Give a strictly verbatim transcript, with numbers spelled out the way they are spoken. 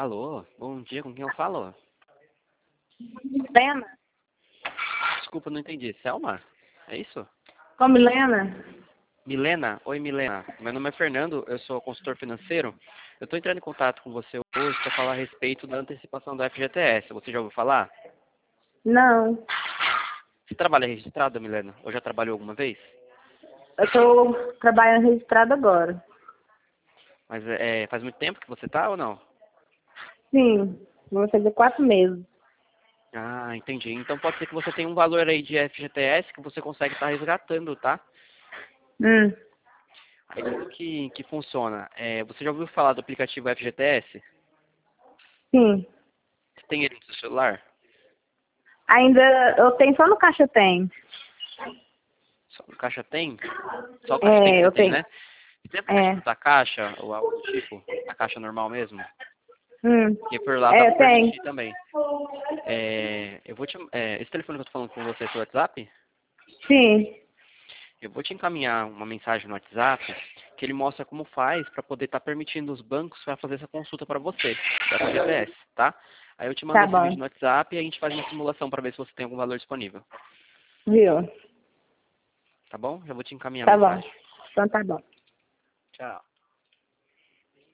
Alô, bom dia, com quem eu falo? Milena? Desculpa, não entendi. Selma? É isso? Com Milena? Milena? Oi, Milena. Meu nome é Fernando, eu sou consultor financeiro. Eu estou entrando em contato com você hoje para falar a respeito da antecipação do F G T S. Você já ouviu falar? Não. Você trabalha registrado, Milena? Ou já trabalhou alguma vez? Eu estou trabalhando registrado agora. Mas é, faz muito tempo que você está ou não? Sim, vou fazer quatro meses. Ah, entendi. Então pode ser que você tenha um valor aí de F G T S que você consegue estar resgatando, tá? Hum, Aí como que, que funciona? É, você já ouviu falar do aplicativo F G T S? sim. Você tem ele no seu celular? Ainda eu tenho só no caixa tem. Só no caixa tem? Só o caixa tem que É, você eu tem, tenho. né? Você tem É. aplicativo da Caixa ou algo do tipo? A Caixa normal mesmo? Hum. Porque por lá dá É, pra eu tenho. permitir também. É, eu vou te, é, esse telefone que eu tô falando com você é seu WhatsApp? Sim. Eu vou te encaminhar uma mensagem no WhatsApp que ele mostra como faz para poder estar permitindo os bancos para fazer essa consulta para você, da F G T S, tá? Aí eu te mando Tá esse vídeo bom. no WhatsApp e a gente faz uma simulação para ver se você tem algum valor disponível. Viu? Tá bom? Já vou te encaminhar a Tá bom. mensagem. Então tá bom. Tchau.